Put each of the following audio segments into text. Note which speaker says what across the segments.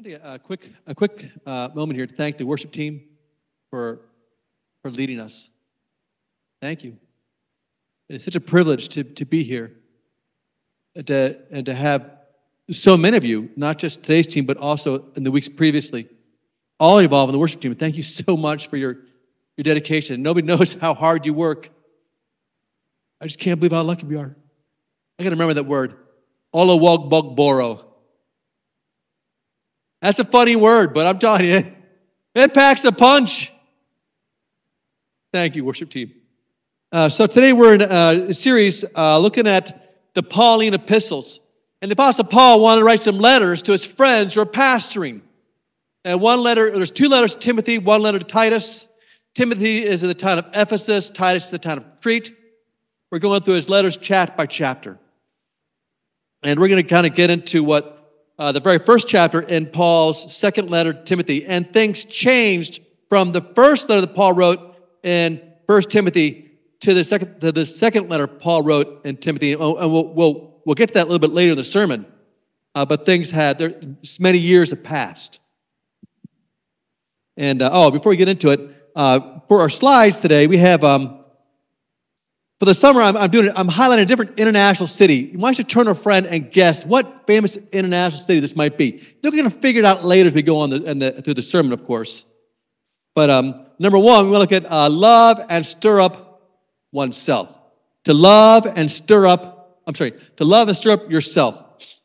Speaker 1: want to take a quick moment here to thank the worship team for leading us. Thank you. It's such a privilege to be here and to have so many of you, not just today's team, but also in the weeks previously, all involved in the worship team. Thank you so much for your dedication. Nobody knows how hard you work. I just can't believe how lucky we are. I got to remember that word, Olawagboro. That's a funny word, but I'm telling you, it packs a punch. Thank you, worship team. So today we're in a series looking at the Pauline epistles. And the Apostle Paul wanted to write some letters to his friends who are pastoring. And there's two letters to Timothy, one letter to Titus. Timothy is in the town of Ephesus, Titus is the town of Crete. We're going through his letters chapter by chapter. And we're going to kind of get into what the very first chapter in Paul's second letter to Timothy. And things changed from the first letter that Paul wrote in 1 Timothy to the second letter Paul wrote in Timothy. And we'll get to that a little bit later in the sermon. But many years have passed. And before we get into it, for our slides today, we have for the summer I'm highlighting a different international city. You want you to turn to a friend and guess what famous international city this might be. You're going to figure it out later as we go on through the sermon, of course. But number one, we want to look at love and stir up oneself. To love and stir up yourself.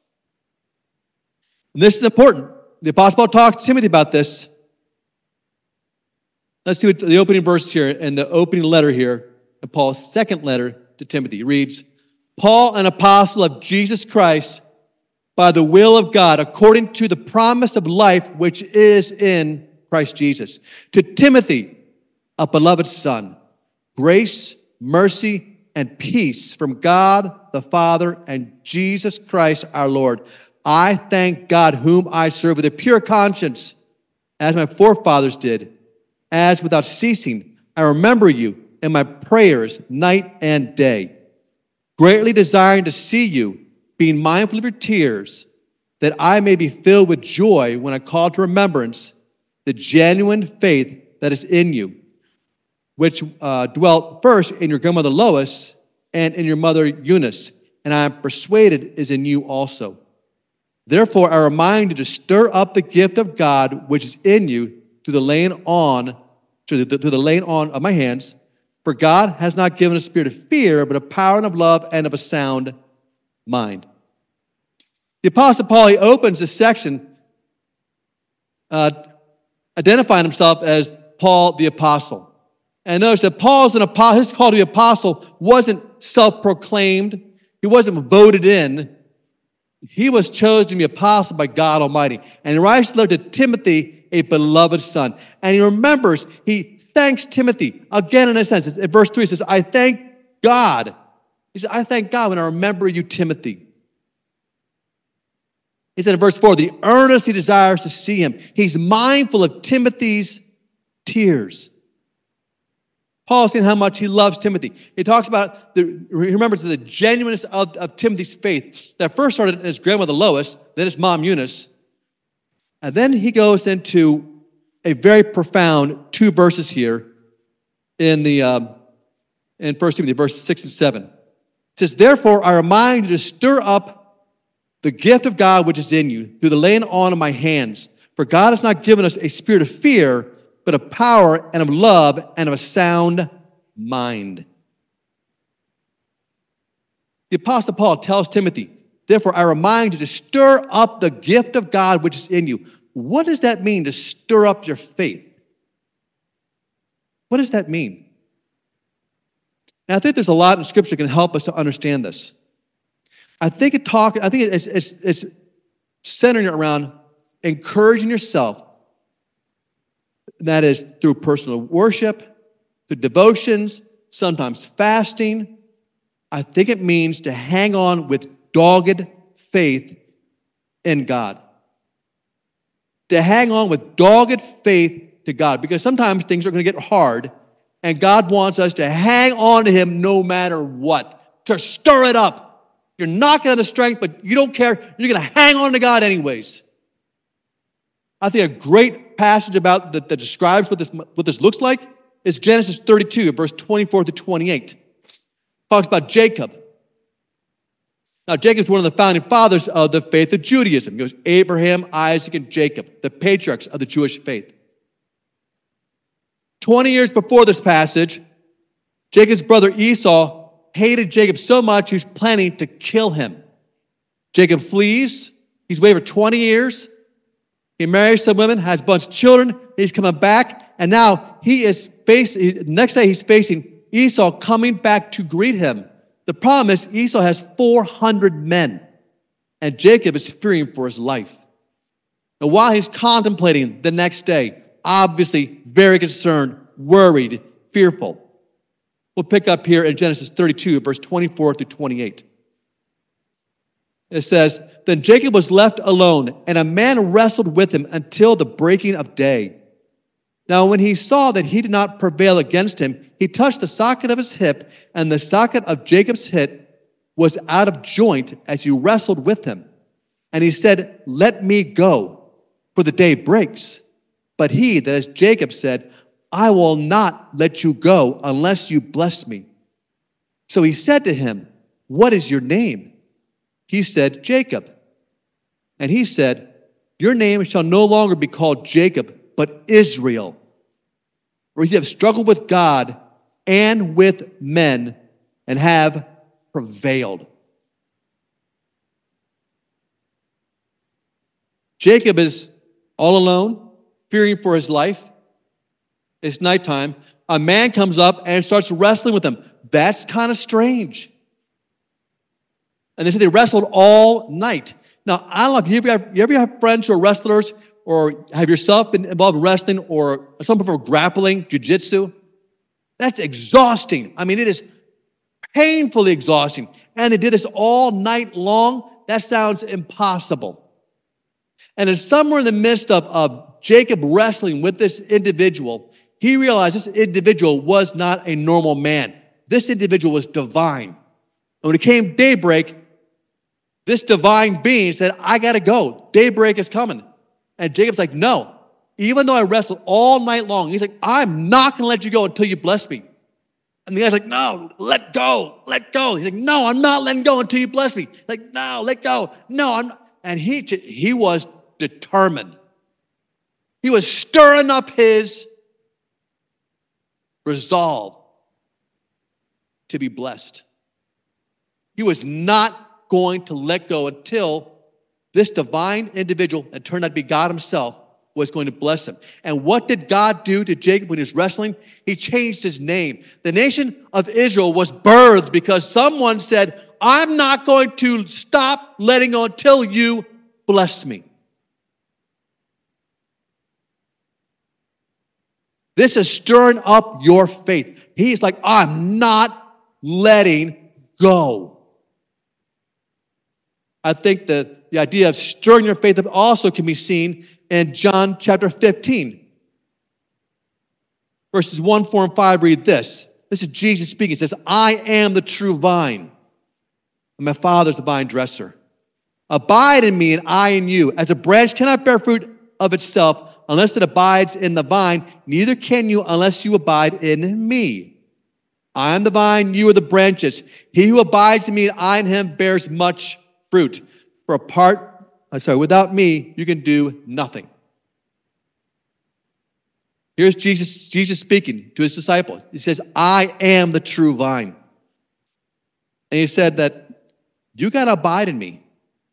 Speaker 1: And this is important. The Apostle Paul talked to Timothy about this. Let's see what the opening verse here and the opening letter here in Paul's second letter to Timothy reads, Paul, an apostle of Jesus Christ, by the will of God, according to the promise of life which is in Christ Jesus. To Timothy, a beloved son, grace, mercy, and peace from God the Father and Jesus Christ our Lord. I thank God whom I serve with a pure conscience, as my forefathers did, as without ceasing I remember you in my prayers night and day, greatly desiring to see you, being mindful of your tears, that I may be filled with joy when I call to remembrance the genuine faith that is in you, which dwelt first in your grandmother Lois and in your mother Eunice, and I am persuaded is in you also. Therefore, I remind you to stir up the gift of God which is in you through the laying on of my hands. For God has not given a spirit of fear, but of power and of love and of a sound mind. The Apostle Paul, he opens this section identifying himself as Paul the Apostle. And notice that Paul's an apostle. His call to be apostle wasn't self-proclaimed. He wasn't voted in. He was chosen to be apostle by God Almighty. And he writes the letter to Timothy, a beloved son. And he remembers, he thanks Timothy. Again, in a sense, in verse 3, it says, I thank God. He said, I thank God when I remember you, Timothy. He said in verse 4, the earnest he desires to see him. He's mindful of Timothy's tears. Paul is saying how much he loves Timothy. He talks about, he remembers the genuineness of Timothy's faith that first started in his grandmother Lois, then his mom Eunice. And then he goes into a very profound two verses here in 1 Timothy, verses 6 and 7. It says, therefore, I remind you to stir up the gift of God which is in you through the laying on of my hands. For God has not given us a spirit of fear, but of power and of love and of a sound mind. The Apostle Paul tells Timothy, therefore, I remind you to stir up the gift of God which is in you. What does that mean, to stir up your faith? What does that mean? And I think there's a lot in Scripture that can help us to understand this. I think it's centering around encouraging yourself. That is through personal worship, through devotions, sometimes fasting. I think it means to hang on with dogged faith in God. To hang on with dogged faith to God. Because sometimes things are going to get hard, and God wants us to hang on to Him no matter what. To stir it up. You're not going to have the strength, but you don't care. You're going to hang on to God anyways. I think a great passage about that describes what this looks like is Genesis 32, verse 24 to 28. Talks about Jacob. Now, Jacob's one of the founding fathers of the faith of Judaism. He goes Abraham, Isaac, and Jacob, the patriarchs of the Jewish faith. 20 years before this passage, Jacob's brother Esau hated Jacob so much he was planning to kill him. Jacob flees. He's away for 20 years. He marries some women, has a bunch of children. He's coming back, and now next day he's facing Esau coming back to greet him. The problem is Esau has 400 men, and Jacob is fearing for his life. And while he's contemplating the next day, obviously very concerned, worried, fearful. We'll pick up here in Genesis 32, verse 24 through 28. It says, Then Jacob was left alone, and a man wrestled with him until the breaking of day. Now when he saw that he did not prevail against him, he touched the socket of his hip, and the socket of Jacob's hip was out of joint as he wrestled with him. And he said, Let me go, for the day breaks. But he, that is Jacob, said, I will not let you go unless you bless me. So he said to him, What is your name? He said, Jacob. And he said, Your name shall no longer be called Jacob, but Israel. For you have struggled with God and with men and have prevailed. Jacob is all alone, fearing for his life. It's nighttime. A man comes up and starts wrestling with him. That's kind of strange. And they said they wrestled all night. Now, I don't know if you ever have friends who are wrestlers, or have yourself been involved in wrestling, or some people are grappling, jiu-jitsu. That's exhausting. I mean, it is painfully exhausting. And they did this all night long. That sounds impossible. And it's somewhere in the midst of Jacob wrestling with this individual, he realized this individual was not a normal man. This individual was divine. And when it came daybreak, this divine being said, I got to go. Daybreak is coming. And Jacob's like, no. Even though I wrestled all night long, he's like, I'm not going to let you go until you bless me. And the guy's like, no, let go, let go. He's like, no, I'm not letting go until you bless me. Like, no, let go. No, I'm not. And he was determined. He was stirring up his resolve to be blessed. He was not going to let go until this divine individual, that turned out to be God himself, was going to bless him. And what did God do to Jacob when he was wrestling? He changed his name. The nation of Israel was birthed because someone said, I'm not going to stop letting go until you bless me. This is stirring up your faith. He's like, I'm not letting go. I think that the idea of stirring your faith up also can be seen in John chapter 15. Verses 1, 4, and 5 read this. This is Jesus speaking. He says, I am the true vine, and my Father is the vine dresser. Abide in me, and I in you. As a branch cannot bear fruit of itself unless it abides in the vine, neither can you unless you abide in me. I am the vine, you are the branches. He who abides in me and I in him bears much fruit. Without me, you can do nothing. Here's Jesus speaking to his disciples. He says, I am the true vine. And he said that you got to abide in me.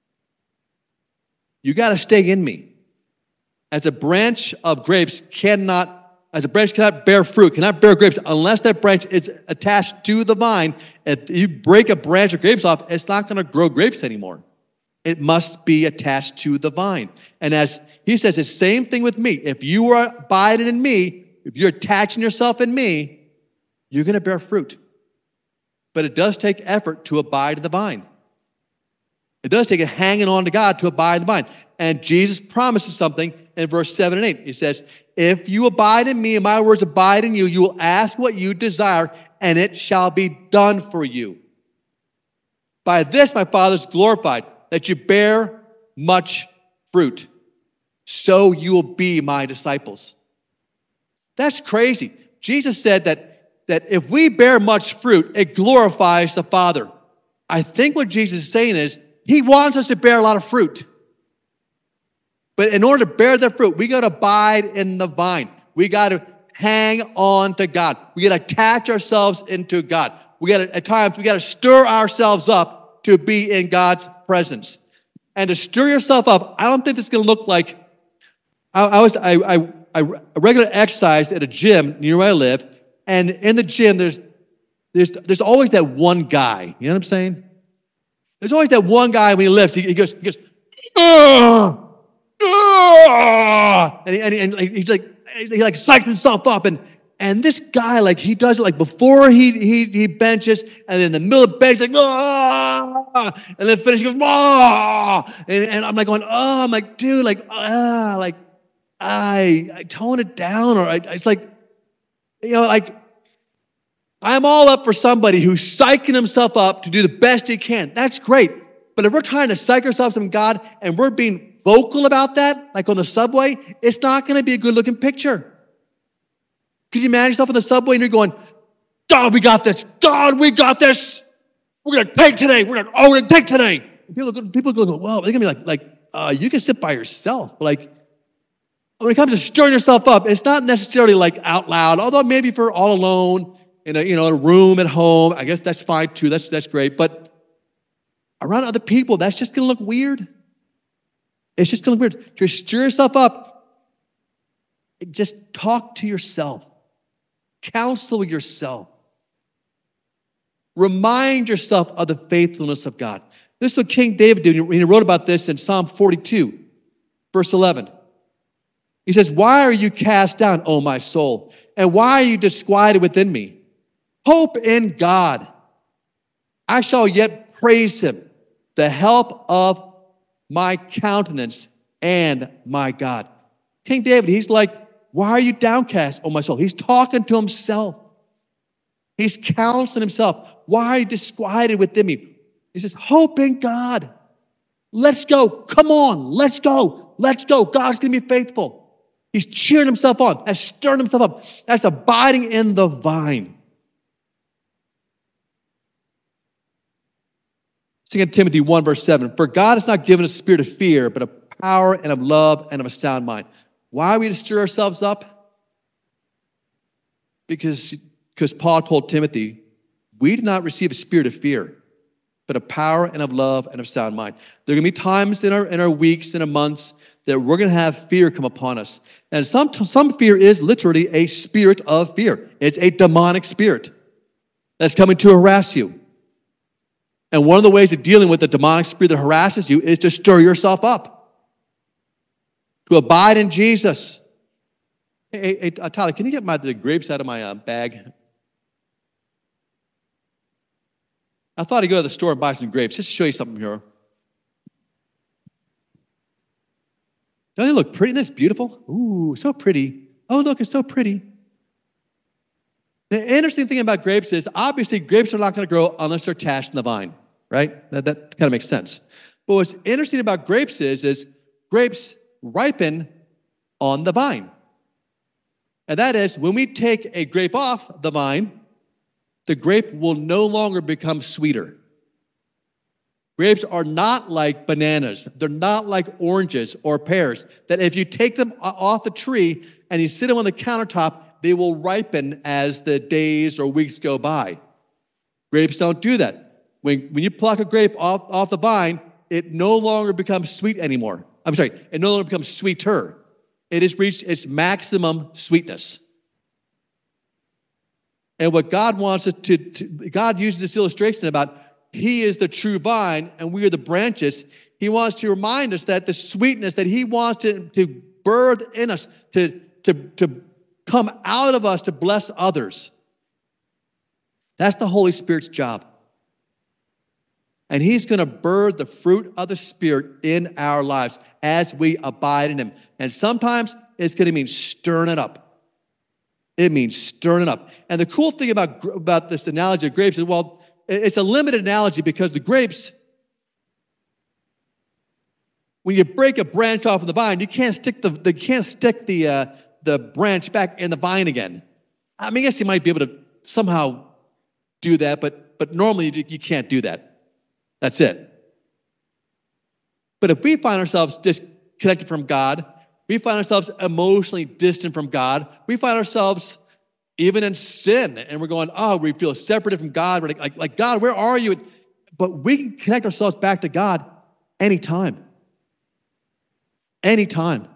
Speaker 1: You got to stay in me. As a branch of grapes cannot bear fruit, cannot bear grapes, unless that branch is attached to the vine. If you break a branch of grapes off, it's not going to grow grapes anymore. It must be attached to the vine. And as he says, it's the same thing with me. If you are abiding in me, if you're attaching yourself in me, you're going to bear fruit. But it does take effort to abide in the vine. It does take a hanging on to God to abide in the vine. And Jesus promises something in verse 7 and 8. He says, if you abide in me and my words abide in you, you will ask what you desire, and it shall be done for you. By this my Father is glorified, that you bear much fruit, so you will be my disciples. That's crazy. Jesus said that if we bear much fruit, it glorifies the Father. I think what Jesus is saying is he wants us to bear a lot of fruit. But in order to bear that fruit, we got to abide in the vine. We got to hang on to God. We got to attach ourselves into God. At times, we got to stir ourselves up to be in God's presence. And to stir yourself up, I don't think this is going to look like, I regular exercise at a gym near where I live, and in the gym, there's always that one guy. You know what I'm saying? There's always that one guy when he lifts, he goes, "Ugh! Ugh!" and he's like, he like psychs himself up, and this guy, like, he does it like before he benches, and then in the middle of the bench, like, "Ah!" And then finish, he goes, "Ah!" And I'm like going, "Oh," I'm like, dude, like, I tone it down, or it's like, you know, like, I'm all up for somebody who's psyching himself up to do the best he can. That's great. But if we're trying to psych ourselves in God and we're being vocal about that, like on the subway, it's not going to be a good-looking picture. Could you imagine yourself on the subway and you're going, "God, we got this. God, we got this. We're going to take today. We're going to take today." And people go, "Well," they're going to be like, you can sit by yourself. But like, when it comes to stirring yourself up, it's not necessarily like out loud, although maybe for all alone in a room at home, I guess that's fine too. That's great. But around other people, that's just going to look weird. It's just going to look weird. To stir yourself up, just talk to yourself. Counsel yourself. Remind yourself of the faithfulness of God. This is what King David did. He wrote about this in Psalm 42, verse 11. He says, "Why are you cast down, O my soul? And why are you disquieted within me? Hope in God. I shall yet praise him, the help of my countenance and my God." King David, he's like, "Why are you downcast, O my soul?" He's talking to himself. He's counseling himself. "Why are you disquieted within me?" He says, "Hope in God. Let's go. Come on. Let's go. Let's go. God's going to be faithful." He's cheering himself on. That's stirring himself up. That's abiding in the vine. 2 Timothy 1, verse 7. "For God has not given us a spirit of fear, but of power and of love and of a sound mind." Why are we to stir ourselves up? Because Paul told Timothy, we did not receive a spirit of fear, but of power and of love and of sound mind. There are going to be times in our weeks and our months that we're going to have fear come upon us. And some fear is literally a spirit of fear. It's a demonic spirit that's coming to harass you. And one of the ways of dealing with the demonic spirit that harasses you is to stir yourself up, to abide in Jesus. Hey, Tyler, can you get the grapes out of my bag? I thought I'd go to the store and buy some grapes, just to show you something here. Don't they look pretty? Isn't this beautiful? Ooh, so pretty. Oh, look, it's so pretty. The interesting thing about grapes is, obviously, grapes are not going to grow unless they're attached in the vine, right? That kind of makes sense. But what's interesting about grapes is grapes ripen on the vine. And that is, when we take a grape off the vine, the grape will no longer become sweeter. Grapes are not like bananas. They're not like oranges or pears, that if you take them off the tree and you sit them on the countertop, they will ripen as the days or weeks go by. Grapes don't do that. When you pluck a grape off the vine, it no longer becomes sweet anymore. It no longer becomes sweeter. It has reached its maximum sweetness. And what God wants it God uses this illustration about He is the true vine and we are the branches. He wants to remind us that the sweetness that He wants to birth in us, to come out of us to bless others. That's the Holy Spirit's job. And He's going to birth the fruit of the Spirit in our lives as we abide in Him. And sometimes it's going to mean stirring it up. It means stirring it up. And the cool thing about this analogy of grapes is, well, it's a limited analogy because the grapes, When you break a branch off of the vine, you can't stick the branch back in the vine again. I mean, I guess you might be able to somehow do that, but normally you can't do that. That's it. But if we find ourselves disconnected from God, we find ourselves emotionally distant from God, we find ourselves even in sin, and we're going, oh, we feel separated from God. We're like God, where are you? But we can connect ourselves back to God anytime. Anytime.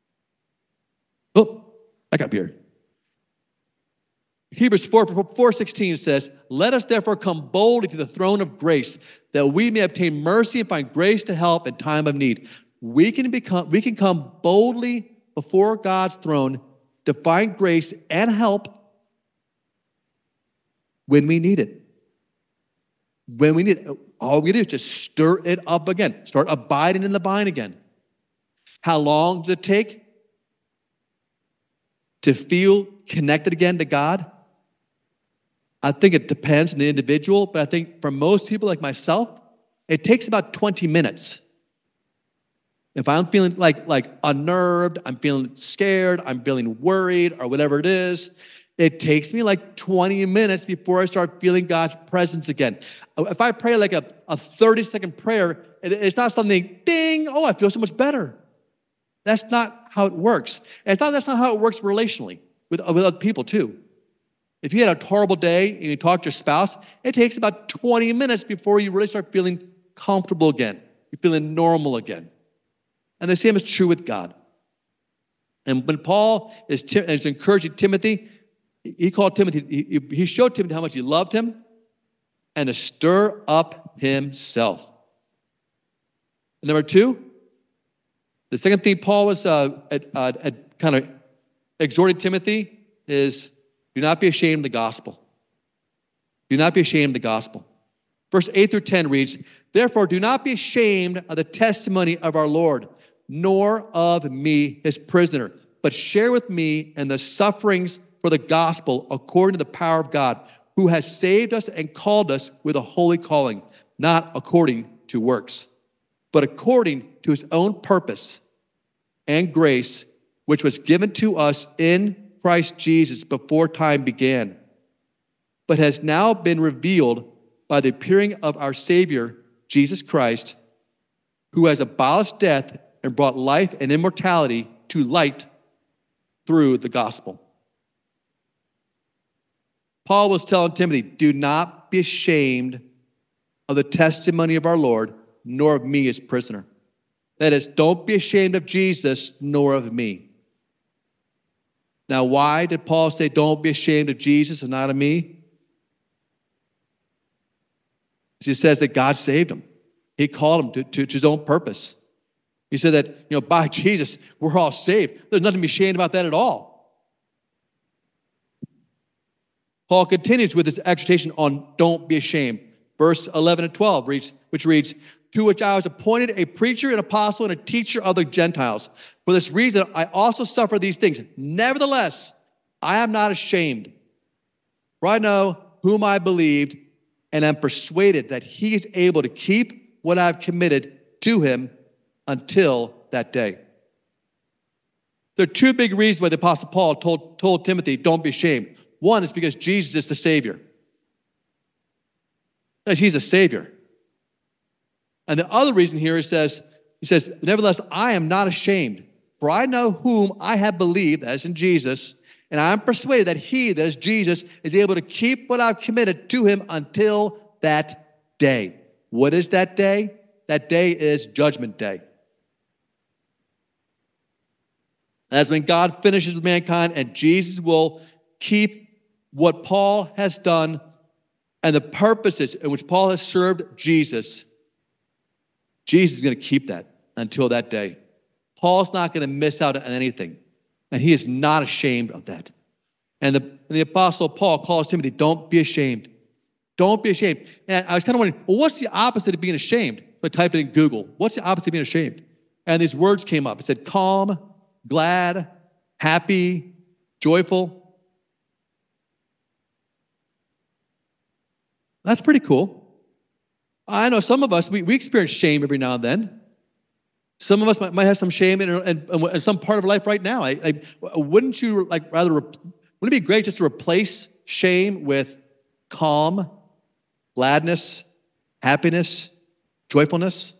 Speaker 1: Oh, I got beer. Hebrews 4:16 says, let us therefore come boldly to the throne of grace, that we may obtain mercy and find grace to help in time of need. We can come boldly before God's throne to find grace and help when we need it. When we need it, all we do is just stir it up again. Start abiding in the vine again. How long does it take to feel connected again to God? I think it depends on the individual, but I think for most people like myself, it takes about 20 minutes. If I'm feeling like unnerved, I'm feeling scared, I'm feeling worried, or whatever it is, it takes me like 20 minutes before I start feeling God's presence again. If I pray like a 30-second prayer, it's not something, ding, oh, I feel so much better. That's not how it works. And that's not how it works relationally with other people too. If you had a horrible day and you talk to your spouse, it takes about 20 minutes before you really start feeling comfortable again. You're feeling normal again. And the same is true with God. And when Paul is encouraging Timothy, he showed Timothy how much he loved him and to stir up himself. And number two, the second thing Paul was kind of exhorting Timothy is, do not be ashamed of the gospel. Do not be ashamed of the gospel. Verse 8 through 10 reads, therefore do not be ashamed of the testimony of our Lord, nor of me, his prisoner, but share with me in the sufferings for the gospel according to the power of God, who has saved us and called us with a holy calling, not according to works, but according to his own purpose and grace, which was given to us in Christ Jesus before time began, but has now been revealed by the appearing of our Savior, Jesus Christ, who has abolished death and brought life and immortality to light through the gospel. Paul was telling Timothy, do not be ashamed of the testimony of our Lord, nor of me as prisoner. That is, don't be ashamed of Jesus, nor of me. Now, why did Paul say, don't be ashamed of Jesus and not of me? He says that God saved him. He called him to his own purpose. He said that, by Jesus, we're all saved. There's nothing to be ashamed about that at all. Paul continues with this exhortation on don't be ashamed. Verse 11 and 12 which reads, to which I was appointed a preacher, an apostle, and a teacher of the Gentiles. For this reason, I also suffer these things. Nevertheless, I am not ashamed, for I know whom I believed, and am persuaded that he is able to keep what I have committed to him until that day. There are two big reasons why the Apostle Paul told Timothy, don't be ashamed. One is because Jesus is the Savior. He's a Savior. And the other reason here he says, nevertheless, I am not ashamed, for I know whom I have believed, as in Jesus, and I am persuaded that he, that is Jesus, is able to keep what I've committed to him until that day. What is that day? That day is Judgment Day. That's when God finishes with mankind, and Jesus will keep what Paul has done and the purposes in which Paul has served Jesus. Jesus is going to keep that until that day. Paul's not going to miss out on anything, and he is not ashamed of that. And the Apostle Paul calls Timothy, don't be ashamed. Don't be ashamed. And I was kind of wondering, well, what's the opposite of being ashamed? So I typed it in Google. What's the opposite of being ashamed? And these words came up. It said calm, glad, happy, joyful. That's pretty cool. I know some of us, we experience shame every now and then. Some of us might have some shame in some part of life right now. Wouldn't you wouldn't it be great just to replace shame with calm, gladness, happiness, joyfulness?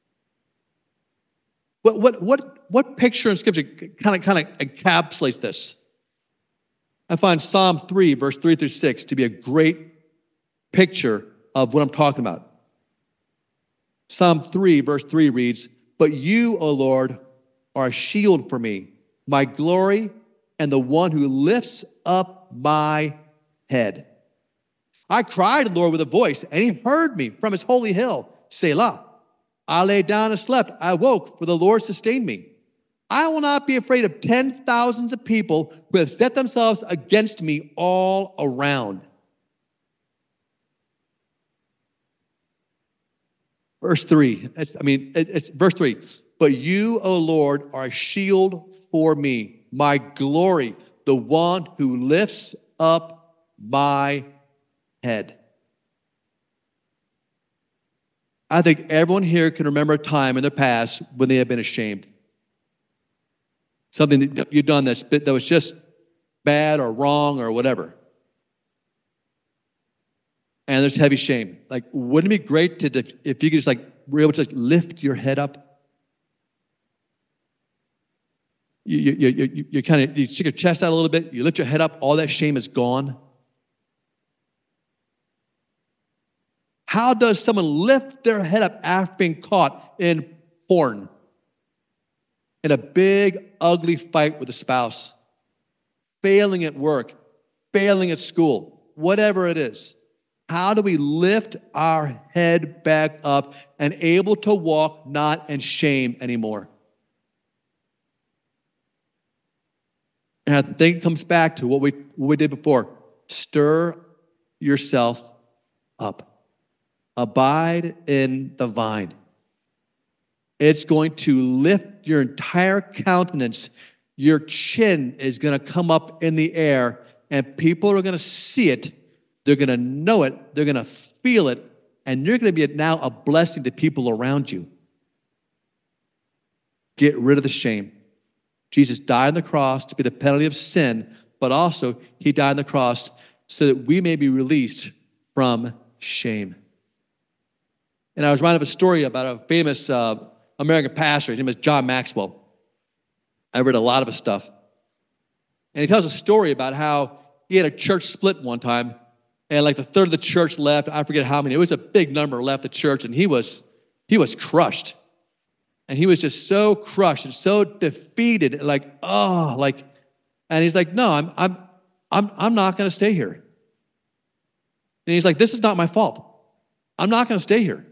Speaker 1: What picture in Scripture kind of encapsulates this? I find Psalm 3, verse 3 through 6 to be a great picture of what I'm talking about. Psalm 3, verse 3 reads, "But you, O Lord, are a shield for me, my glory, and the one who lifts up my head. I cried to the Lord with a voice, and he heard me from his holy hill, Selah. I lay down and slept. I woke, for the Lord sustained me. I will not be afraid of 10,000s of people who have set themselves against me all around." Verse 3, it's verse 3. "But you, O Lord, are a shield for me, my glory, the one who lifts up my head." I think everyone here can remember a time in their past when they have been ashamed. Something that you've done that was just bad or wrong or whatever. And there's heavy shame. Wouldn't it be great if you could were able to lift your head up? You stick your chest out a little bit, you lift your head up, all that shame is gone. How does someone lift their head up after being caught in porn? In a big, ugly fight with a spouse, failing at work, failing at school, whatever it is. How do we lift our head back up and able to walk not in shame anymore? And I think it comes back to what we did before. Stir yourself up. Abide in the vine. It's going to lift your entire countenance. Your chin is going to come up in the air, and people are going to see it. They're going to know it. They're going to feel it. And you're going to be now a blessing to people around you. Get rid of the shame. Jesus died on the cross to be the penalty of sin, but also he died on the cross so that we may be released from shame. And I was reminded of a story about a famous American pastor. His name is John Maxwell. I read a lot of his stuff. And he tells a story about how he had a church split one time, and a third of the church left. I forget how many. It was a big number left the church, and he was crushed. And he was just so crushed and so defeated, and he's like, "No, I'm not going to stay here." And he's like, "This is not my fault. I'm not going to stay here."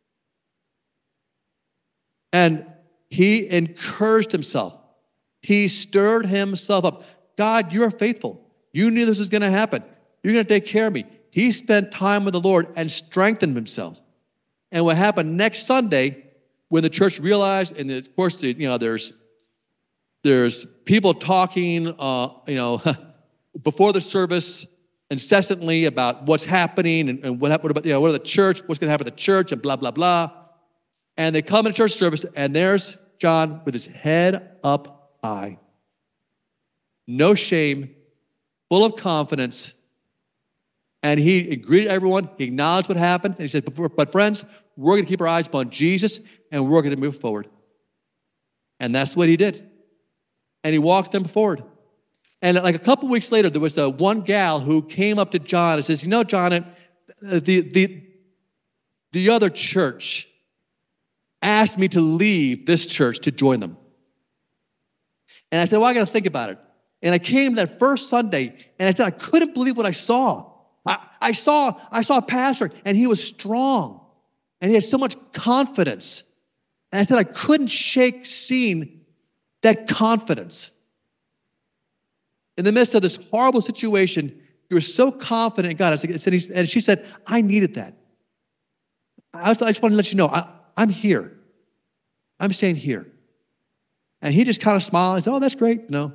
Speaker 1: And he encouraged himself. He stirred himself up. "God, you are faithful. You knew this was going to happen. You're going to take care of me." He spent time with the Lord and strengthened himself. And what happened next Sunday, when the church realized, and of course, there's people talking, before the service incessantly about what's happening and what about the church, what's going to happen to the church, and blah blah blah. And they come into church service, and there's John with his head up high. No shame, full of confidence. And he greeted everyone. He acknowledged what happened. And he said, but friends, we're going to keep our eyes upon Jesus, and we're going to move forward. And that's what he did. And he walked them forward. And a couple weeks later, there was one gal who came up to John and says, "John, the other church asked me to leave this church to join them." And I said, "Well, I got to think about it." And I came that first Sunday, and I said, I couldn't believe what I saw. I saw a pastor, and he was strong, and he had so much confidence. And I said, I couldn't shake seeing that confidence. In the midst of this horrible situation, you were so confident in God. And she said, "I needed that. I just want to let you know, I'm here. I'm staying here." And he just kind of smiled and said, "Oh, that's great." No.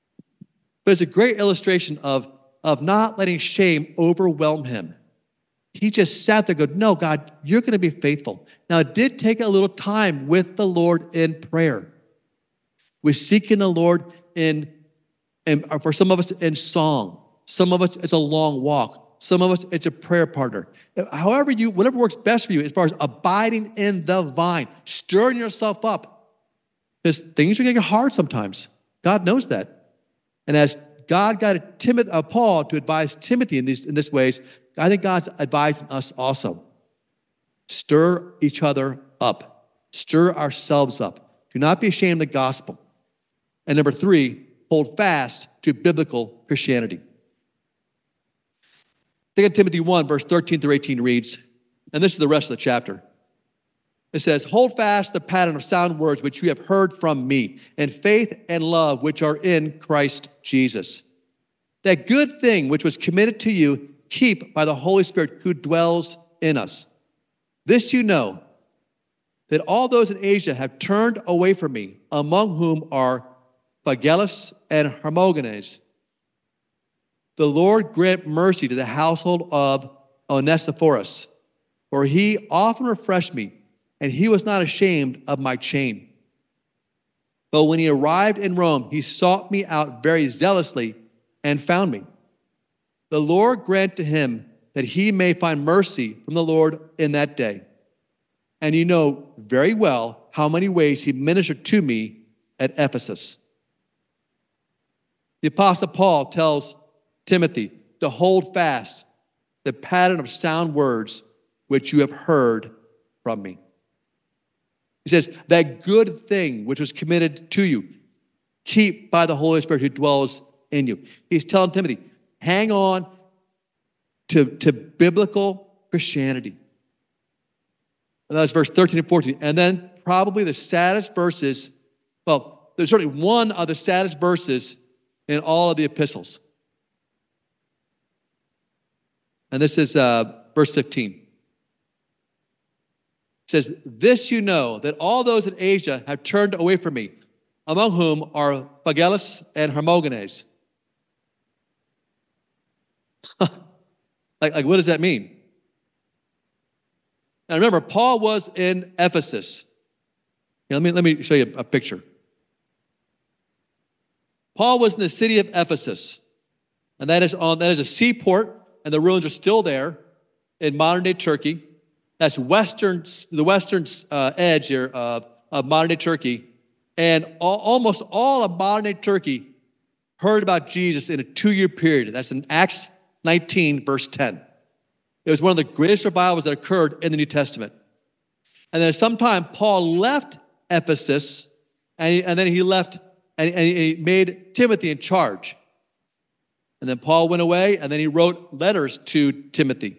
Speaker 1: But it's a great illustration of not letting shame overwhelm him. He just sat there and go, no, God, you're going to be faithful. Now, it did take a little time with the Lord in prayer. We're seeking the Lord and for some of us in song. Some of us, it's a long walk. Some of us, it's a prayer partner. Whatever works best for you as far as abiding in the vine, stirring yourself up. Because things are going to get hard sometimes. God knows that. And as God got Paul to advise Timothy in this ways, I think God's advising us also. Stir each other up. Stir ourselves up. Do not be ashamed of the gospel. And number 3, hold fast to biblical Christianity. 2 Timothy 1, verse 13 through 18 reads, and this is the rest of the chapter. It says, hold fast the pattern of sound words which you have heard from me, and faith and love which are in Christ Jesus. That good thing which was committed to you, keep by the Holy Spirit who dwells in us. This you know, that all those in Asia have turned away from me, among whom are Phygellus and Hermogenes. The Lord grant mercy to the household of Onesiphorus, for he often refreshed me, and he was not ashamed of my chain. But when he arrived in Rome, he sought me out very zealously and found me. The Lord grant to him that he may find mercy from the Lord in that day. And you know very well how many ways he ministered to me at Ephesus. The Apostle Paul tells Timothy to hold fast the pattern of sound words which you have heard from me. He says, that good thing which was committed to you, keep by the Holy Spirit who dwells in you. He's telling Timothy, hang on to biblical Christianity. And that's verse 13 and 14. And then probably the saddest verses, well, there's certainly one of the saddest verses in all of the epistles. And this is verse 15. It says, this you know, that all those in Asia have turned away from me, among whom are Phygellus and Hermogenes. like what does that mean? Now remember, Paul was in Ephesus. Let me show you a picture. Paul was in the city of Ephesus, and that is a seaport, and the ruins are still there in modern-day Turkey. That's the western edge here of modern-day Turkey. And almost all of modern-day Turkey heard about Jesus in a 2-year period. That's in Acts 19, verse 10. It was one of the greatest revivals that occurred in the New Testament. And then at some time, Paul left Ephesus, and then he left, and he made Timothy in charge. And then Paul went away, and then he wrote letters to Timothy.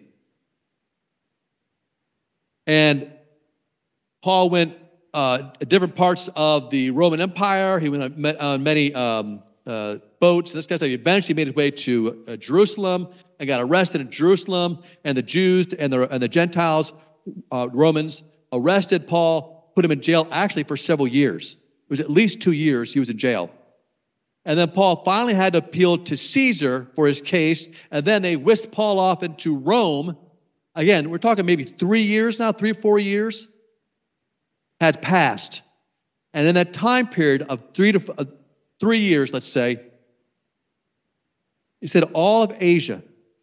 Speaker 1: And Paul went different parts of the Roman Empire. He went on many boats and this kind of stuff. He eventually made his way to Jerusalem and got arrested in Jerusalem. And the Jews and the Gentiles, Romans, arrested Paul, put him in jail actually for several years. It was at least 2 years he was in jail. And then Paul finally had to appeal to Caesar for his case. And then they whisked Paul off into Rome. Again, we're talking maybe 3 years now, 3 or 4 years had passed. And in that time period of 3 years, let's say, he said all of Asia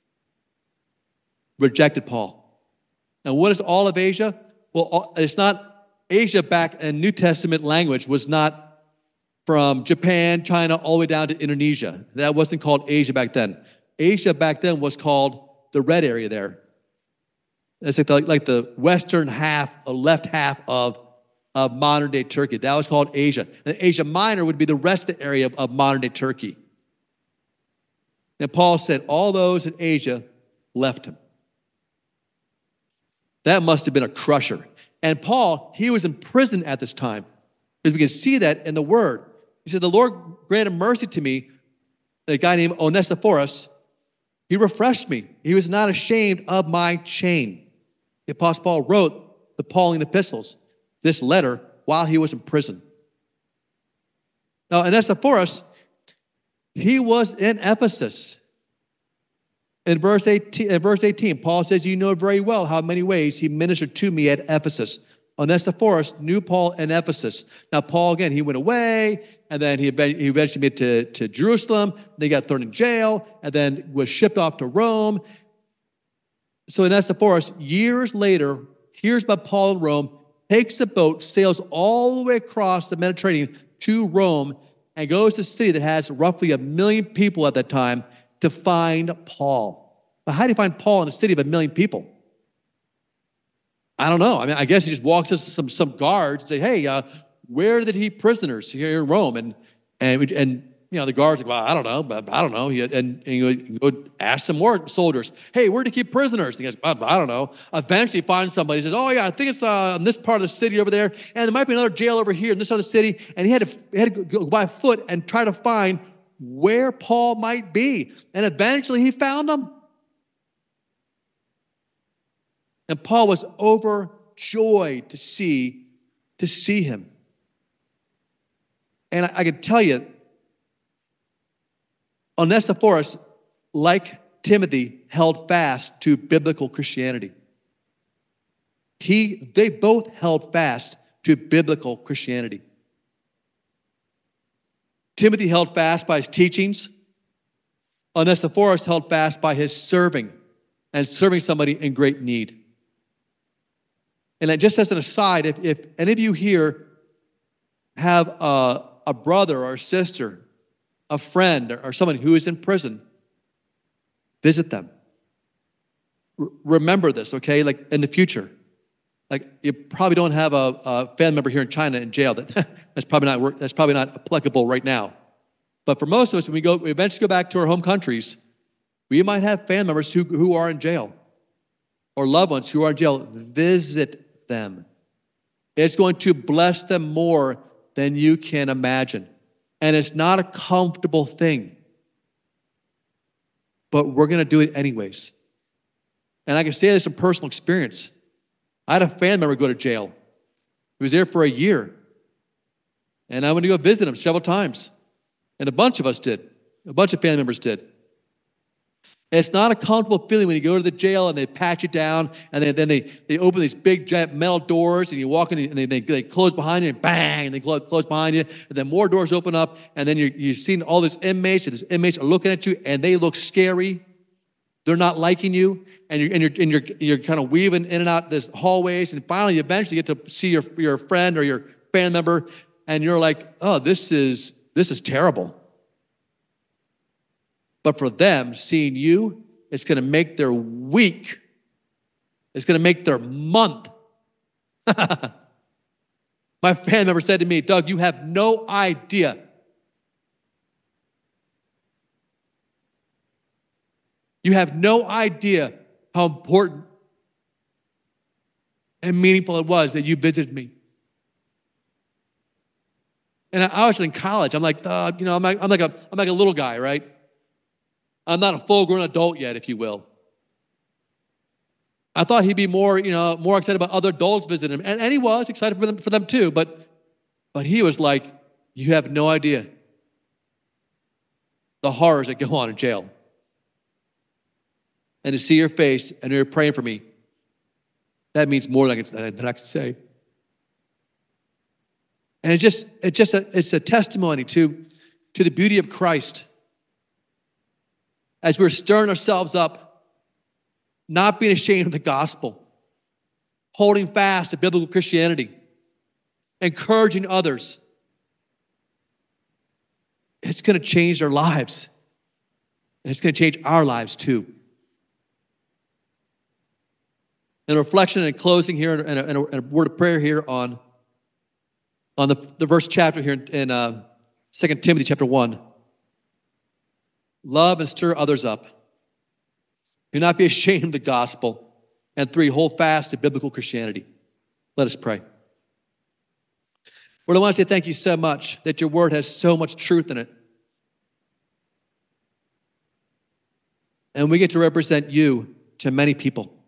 Speaker 1: rejected Paul. Now, what is all of Asia? Well, it's not Asia back in New Testament language was not from Japan, China, all the way down to Indonesia. That wasn't called Asia back then. Asia back then was called the red area there. It's like the western half, left half of modern-day Turkey. That was called Asia. And Asia Minor would be the rest of the area of modern-day Turkey. And Paul said all those in Asia left him. That must have been a crusher. And Paul, he was in prison at this time. Because we can see that in the Word. He said, the Lord granted mercy to me, a guy named Onesiphorus. He refreshed me. He was not ashamed of my chain. The Apostle Paul wrote the Pauline epistles, this letter, while he was in prison. Now, Onesiphorus, he was in Ephesus. In verse 18, Paul says, you know very well how many ways he ministered to me at Ephesus. Onesiphorus knew Paul in Ephesus. Now, Paul, again, he went away, and then he eventually made to Jerusalem. Then he got thrown in jail, and then was shipped off to Rome. So Onesiphorus, years later, hears about Paul in Rome, takes a boat, sails all the way across the Mediterranean to Rome, and goes to a city that has roughly 1 million people at that time to find Paul. But how do you find Paul in a city of 1 million people? I don't know. I mean, I guess he just walks up to some guards and say, hey, where did he prisoners here in Rome? And you know, the guards are like, well, I don't know, but I don't know. And you go ask some more soldiers, hey, where did he keep prisoners? And he goes, well, I don't know. Eventually finds somebody. He says, oh yeah, I think it's in this part of the city over there, and there might be another jail over here in this other city. And he had to go by foot and try to find where Paul might be. And eventually he found him. And Paul was overjoyed to see him. And I can tell you, Onesiphorus, like Timothy, held fast to biblical Christianity. They both held fast to biblical Christianity. Timothy held fast by his teachings. Onesiphorus held fast by his serving and serving somebody in great need. And just as an aside, if any of you here have a brother or a sister, a friend or someone who is in prison, visit them. Remember this, okay? Like in the future. Like you probably don't have a family member here in China in jail. That's probably not applicable right now. But for most of us, when we eventually go back to our home countries, we might have family members who are in jail or loved ones who are in jail. Visit them. It's going to bless them more than you can imagine. And it's not a comfortable thing. But we're going to do it anyways. And I can say this from personal experience. I had a family member go to jail. He was there for a year. And I went to go visit him several times. And a bunch of us did. A bunch of family members did. It's not a comfortable feeling when you go to the jail and they pat you down and then they open these big giant metal doors and you walk in and they close behind you and bang, and they close behind you, and then more doors open up, and then you're seeing all these inmates, and these inmates are looking at you and they look scary. They're not liking you, and you're kind of weaving in and out this hallways, and finally you eventually get to see your friend or your family member, and you're like, oh, this is terrible. But for them, seeing you, it's going to make their week. It's going to make their month. My family member said to me, Doug, you have no idea. You have no idea how important and meaningful it was that you visited me. And I was in college. I'm like, I'm like a little guy, right? I'm not a full-grown adult yet, if you will. I thought he'd be more excited about other adults visiting him, and he was excited for them too. But he was like, you have no idea the horrors that go on in jail. And to see your face and you're praying for me, that means more than I can say. And it's a testimony to the beauty of Christ. As we're stirring ourselves up, not being ashamed of the gospel, holding fast to biblical Christianity, encouraging others, it's going to change their lives. And it's going to change our lives too. In reflection and closing here, and a word of prayer here on the verse chapter here in 2 Timothy chapter 1. Love and stir others up. Do not be ashamed of the gospel. And 3, hold fast to biblical Christianity. Let us pray. Lord, I want to say thank you so much that your word has so much truth in it. And we get to represent you to many people.